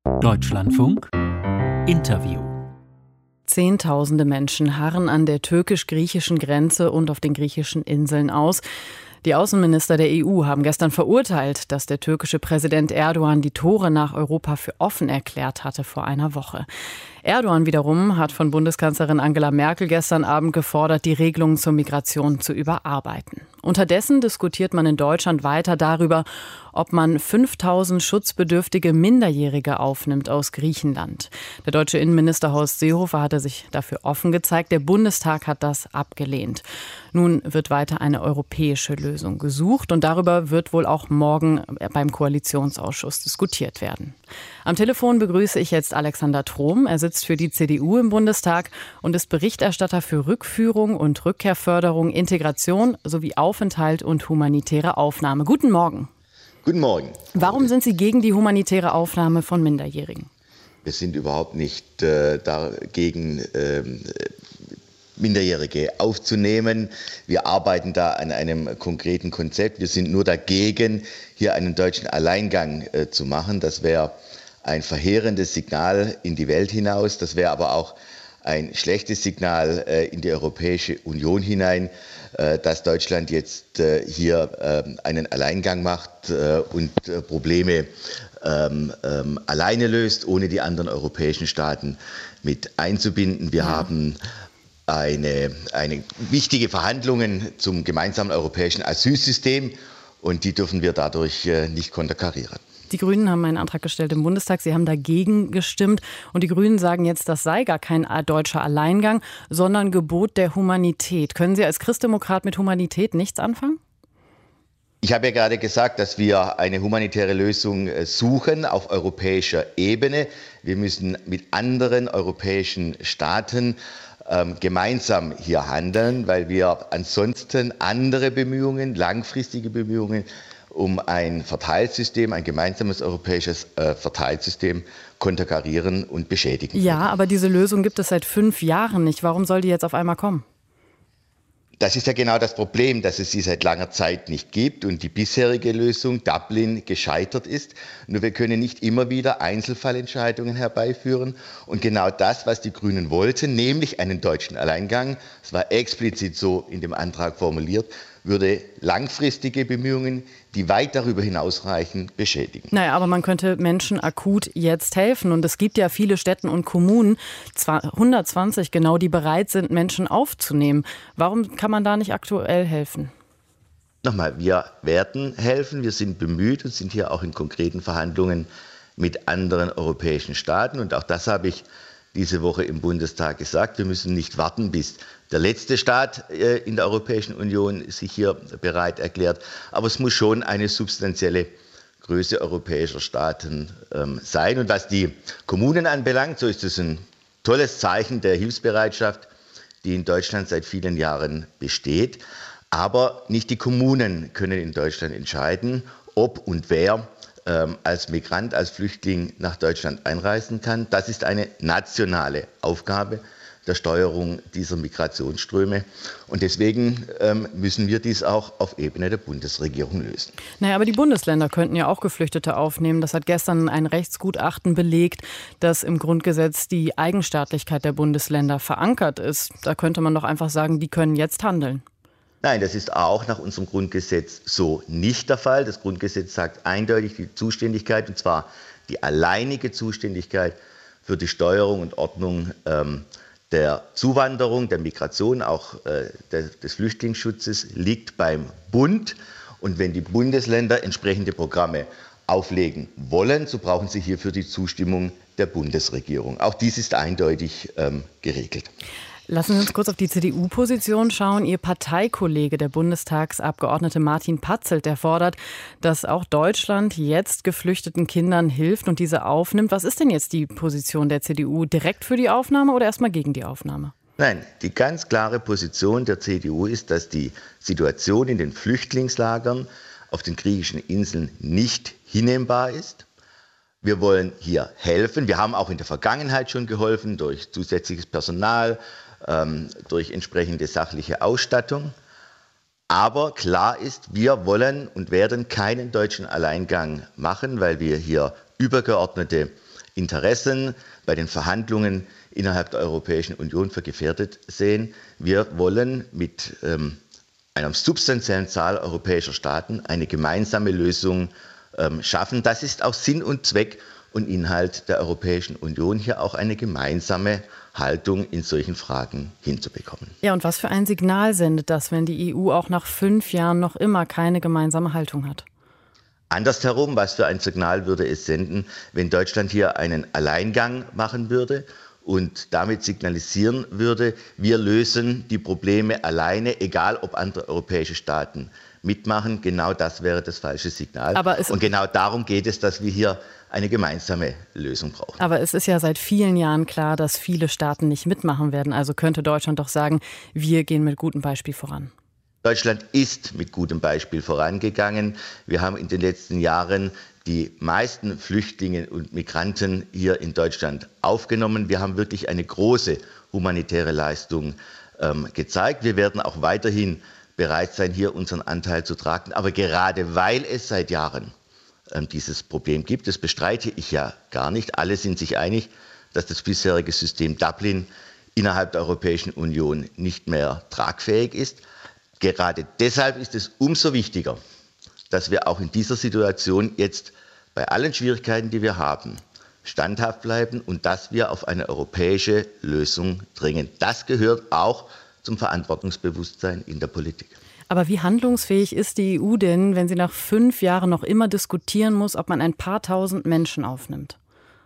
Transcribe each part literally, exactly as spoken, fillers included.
Deutschlandfunk Interview. Zehntausende Menschen harren an der türkisch-griechischen Grenze und auf den griechischen Inseln aus. Die Außenminister der E U haben gestern verurteilt, dass der türkische Präsident Erdogan die Tore nach Europa für offen erklärt hatte vor einer Woche. Erdogan wiederum hat von Bundeskanzlerin Angela Merkel gestern Abend gefordert, die Regelungen zur Migration zu überarbeiten. Unterdessen diskutiert man in Deutschland weiter darüber, ob man fünftausend schutzbedürftige Minderjährige aufnimmt aus Griechenland. Der deutsche Innenminister Horst Seehofer hatte sich dafür offen gezeigt. Der Bundestag hat das abgelehnt. Nun wird weiter eine europäische Lösung gesucht und darüber wird wohl auch morgen beim Koalitionsausschuss diskutiert werden. Am Telefon begrüße ich jetzt Alexander Trom. Er sitzt für die C D U im Bundestag und ist Berichterstatter für Rückführung und Rückkehrförderung, Integration sowie Aufenthalt und humanitäre Aufnahme. Guten Morgen. Guten Morgen. Warum sind Sie gegen die humanitäre Aufnahme von Minderjährigen? Wir sind überhaupt nicht äh, dagegen, äh, Minderjährige aufzunehmen. Wir arbeiten da an einem konkreten Konzept. Wir sind nur dagegen, hier einen deutschen Alleingang äh, zu machen. Das wäre ein verheerendes Signal in die Welt hinaus. Das wäre aber auch ein schlechtes Signal äh, in die Europäische Union hinein, äh, dass Deutschland jetzt äh, hier äh, einen Alleingang macht äh, und äh, Probleme ähm, ähm, alleine löst, ohne die anderen europäischen Staaten mit einzubinden. Wir ja. haben eine, eine wichtige Verhandlungen zum gemeinsamen europäischen Asylsystem und die dürfen wir dadurch äh, nicht konterkarieren. Die Grünen haben einen Antrag gestellt im Bundestag. Sie haben dagegen gestimmt. Und die Grünen sagen jetzt, das sei gar kein deutscher Alleingang, sondern Gebot der Humanität. Können Sie als Christdemokrat mit Humanität nichts anfangen? Ich habe ja gerade gesagt, dass wir eine humanitäre Lösung suchen auf europäischer Ebene. Wir müssen mit anderen europäischen Staaten ähm, gemeinsam hier handeln, weil wir ansonsten andere Bemühungen, langfristige Bemühungen, um ein Verteilsystem, ein gemeinsames europäisches äh, Verteilsystem konterkarieren und beschädigen. Ja, aber diese Lösung gibt es seit fünf Jahren nicht. Warum soll die jetzt auf einmal kommen? Das ist ja genau das Problem, dass es sie seit langer Zeit nicht gibt und die bisherige Lösung, Dublin, gescheitert ist. Nur wir können nicht immer wieder Einzelfallentscheidungen herbeiführen. Und genau das, was die Grünen wollten, nämlich einen deutschen Alleingang, das war explizit so in dem Antrag formuliert, würde langfristige Bemühungen, die weit darüber hinausreichen, beschädigen. Naja, aber man könnte Menschen akut jetzt helfen. Und es gibt ja viele Städte und Kommunen, hundertzwanzig genau, die bereit sind, Menschen aufzunehmen. Warum kann man da nicht aktuell helfen? Nochmal, wir werden helfen. Wir sind bemüht und sind hier auch in konkreten Verhandlungen mit anderen europäischen Staaten. Und auch das habe ich diese Woche im Bundestag gesagt. Wir müssen nicht warten, bis der letzte Staat äh, in der Europäischen Union sich hier bereit erklärt. Aber es muss schon eine substanzielle Größe europäischer Staaten ähm, sein. Und was die Kommunen anbelangt, so ist es ein tolles Zeichen der Hilfsbereitschaft, die in Deutschland seit vielen Jahren besteht. Aber nicht die Kommunen können in Deutschland entscheiden, ob und wer als Migrant, als Flüchtling nach Deutschland einreisen kann. Das ist eine nationale Aufgabe der Steuerung dieser Migrationsströme. Und deswegen ähm, müssen wir dies auch auf Ebene der Bundesregierung lösen. Naja, aber die Bundesländer könnten ja auch Geflüchtete aufnehmen. Das hat gestern ein Rechtsgutachten belegt, dass im Grundgesetz die Eigenstaatlichkeit der Bundesländer verankert ist. Da könnte man doch einfach sagen, die können jetzt handeln. Nein, das ist auch nach unserem Grundgesetz so nicht der Fall. Das Grundgesetz sagt eindeutig die Zuständigkeit, und zwar die alleinige Zuständigkeit für die Steuerung und Ordnung ähm, der Zuwanderung, der Migration, auch äh, der, des Flüchtlingsschutzes liegt beim Bund. Und wenn die Bundesländer entsprechende Programme auflegen wollen, so brauchen sie hierfür die Zustimmung der Bundesregierung. Auch dies ist eindeutig ähm, geregelt. Lassen Sie uns kurz auf die C D U-Position schauen. Ihr Parteikollege, der Bundestagsabgeordnete Martin Patzelt, der fordert, dass auch Deutschland jetzt geflüchteten Kindern hilft und diese aufnimmt. Was ist denn jetzt die Position der C D U? Direkt für die Aufnahme oder erstmal gegen die Aufnahme? Nein, die ganz klare Position der C D U ist, dass die Situation in den Flüchtlingslagern auf den griechischen Inseln nicht hinnehmbar ist. Wir wollen hier helfen. Wir haben auch in der Vergangenheit schon geholfen durch zusätzliches Personal, ähm, durch entsprechende sachliche Ausstattung. Aber klar ist, wir wollen und werden keinen deutschen Alleingang machen, weil wir hier übergeordnete Interessen bei den Verhandlungen innerhalb der Europäischen Union für gefährdet sehen. Wir wollen mit ähm, einer substanziellen Zahl europäischer Staaten eine gemeinsame Lösung ähm, schaffen. Das ist auch Sinn und Zweck und Inhalt der Europäischen Union, hier auch eine gemeinsame Haltung in solchen Fragen hinzubekommen. Ja, und was für ein Signal sendet das, wenn die E U auch nach fünf Jahren noch immer keine gemeinsame Haltung hat? Andersherum, was für ein Signal würde es senden, wenn Deutschland hier einen Alleingang machen würde und damit signalisieren würde, wir lösen die Probleme alleine, egal ob andere europäische Staaten mitmachen. Genau das wäre das falsche Signal. Aber es und genau darum geht es, dass wir hier eine gemeinsame Lösung brauchen. Aber es ist ja seit vielen Jahren klar, dass viele Staaten nicht mitmachen werden. Also könnte Deutschland doch sagen, wir gehen mit gutem Beispiel voran. Deutschland ist mit gutem Beispiel vorangegangen. Wir haben in den letzten Jahren die meisten Flüchtlinge und Migranten hier in Deutschland aufgenommen. Wir haben wirklich eine große humanitäre Leistung ähm, gezeigt. Wir werden auch weiterhin bereit sein, hier unseren Anteil zu tragen. Aber gerade weil es seit Jahren ähm, dieses Problem gibt, das bestreite ich ja gar nicht. Alle sind sich einig, dass das bisherige System Dublin innerhalb der Europäischen Union nicht mehr tragfähig ist. Gerade deshalb ist es umso wichtiger, dass wir auch in dieser Situation jetzt bei allen Schwierigkeiten, die wir haben, standhaft bleiben und dass wir auf eine europäische Lösung dringen. Das gehört auch zum Verantwortungsbewusstsein in der Politik. Aber wie handlungsfähig ist die E U denn, wenn sie nach fünf Jahren noch immer diskutieren muss, ob man ein paar tausend Menschen aufnimmt?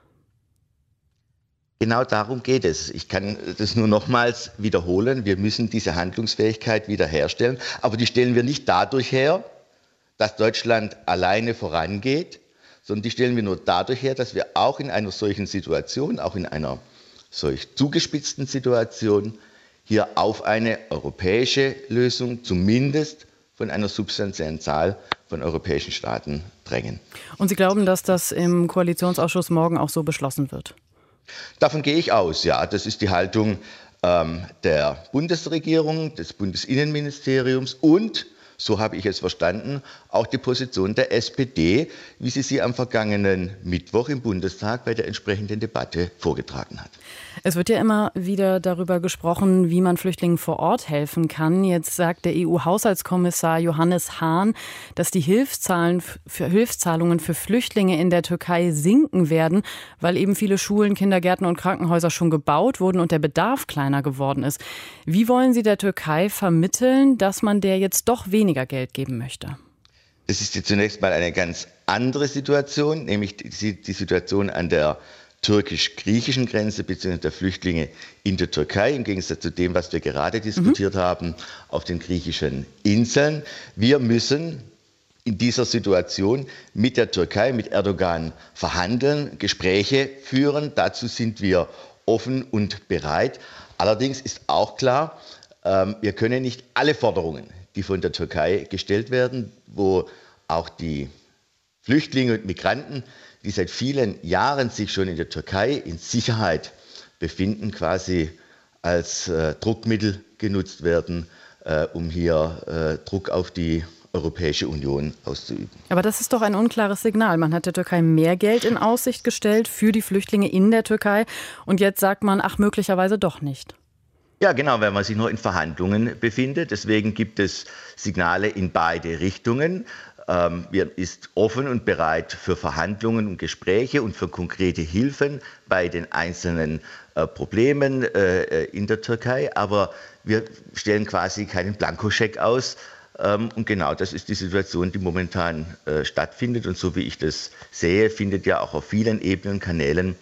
Genau darum geht es. Ich kann das nur nochmals wiederholen. Wir müssen diese Handlungsfähigkeit wiederherstellen. Aber die stellen wir nicht dadurch her, dass Deutschland alleine vorangeht, sondern die stellen wir nur dadurch her, dass wir auch in einer solchen Situation, auch in einer solch zugespitzten Situation, hier auf eine europäische Lösung, zumindest von einer substanziellen Zahl von europäischen Staaten, drängen. Und Sie glauben, dass das im Koalitionsausschuss morgen auch so beschlossen wird? Davon gehe ich aus, ja. Das ist die Haltung ähm, der Bundesregierung, des Bundesinnenministeriums und, so habe ich es verstanden, auch die Position der S P D, wie sie sie am vergangenen Mittwoch im Bundestag bei der entsprechenden Debatte vorgetragen hat. Es wird ja immer wieder darüber gesprochen, wie man Flüchtlingen vor Ort helfen kann. Jetzt sagt der E U-Haushaltskommissar Johannes Hahn, dass die Hilfszahlen für Hilfszahlungen für Flüchtlinge in der Türkei sinken werden, weil eben viele Schulen, Kindergärten und Krankenhäuser schon gebaut wurden und der Bedarf kleiner geworden ist. Wie wollen Sie der Türkei vermitteln, dass man der jetzt doch weniger Geld geben möchte? Das ist jetzt zunächst mal eine ganz andere Situation, nämlich die, die Situation an der türkisch-griechischen Grenze bzw. der Flüchtlinge in der Türkei, im Gegensatz zu dem, was wir gerade diskutiert mhm. haben, auf den griechischen Inseln. Wir müssen in dieser Situation mit der Türkei, mit Erdogan verhandeln, Gespräche führen. Dazu sind wir offen und bereit. Allerdings ist auch klar, ähm, wir können nicht alle Forderungen, die von der Türkei gestellt werden, wo auch die Flüchtlinge und Migranten, die seit vielen Jahren sich schon in der Türkei in Sicherheit befinden, quasi als äh, Druckmittel genutzt werden, äh, um hier äh, Druck auf die Europäische Union auszuüben. Aber das ist doch ein unklares Signal. Man hat der Türkei mehr Geld in Aussicht gestellt für die Flüchtlinge in der Türkei und jetzt sagt man, ach, möglicherweise doch nicht. Ja, genau, weil man sich nur in Verhandlungen befindet. Deswegen gibt es Signale in beide Richtungen. Ähm, wir ist offen und bereit für Verhandlungen und Gespräche und für konkrete Hilfen bei den einzelnen äh, Problemen äh, in der Türkei. Aber wir stellen quasi keinen Blankoscheck aus. Ähm, und genau das ist die Situation, die momentan äh, stattfindet. Und so wie ich das sehe, findet ja auch auf vielen Ebenen und Kanälen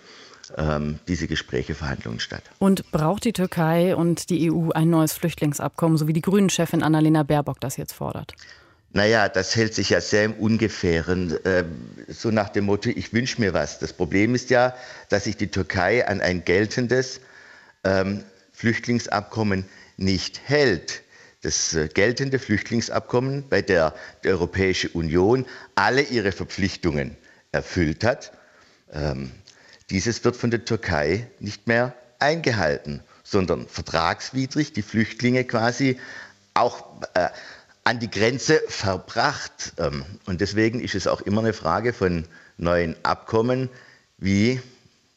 diese Gespräche, Verhandlungen statt. Und braucht die Türkei und die E U ein neues Flüchtlingsabkommen, so wie die Grünen-Chefin Annalena Baerbock das jetzt fordert? Naja, das hält sich ja sehr im Ungefähren, so nach dem Motto, ich wünsche mir was. Das Problem ist ja, dass sich die Türkei an ein geltendes ähm, Flüchtlingsabkommen nicht hält. Das äh, geltende Flüchtlingsabkommen, bei der die Europäische Union alle ihre Verpflichtungen erfüllt hat, ähm, dieses wird von der Türkei nicht mehr eingehalten, sondern vertragswidrig die Flüchtlinge quasi auch äh, an die Grenze verbracht. Ähm, und deswegen ist es auch immer eine Frage von neuen Abkommen, wie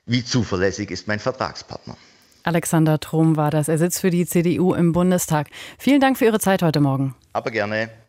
wie zuverlässig ist mein Vertragspartner. Alexander Trom war das. Er sitzt für die C D U im Bundestag. Vielen Dank für Ihre Zeit heute Morgen. Aber gerne.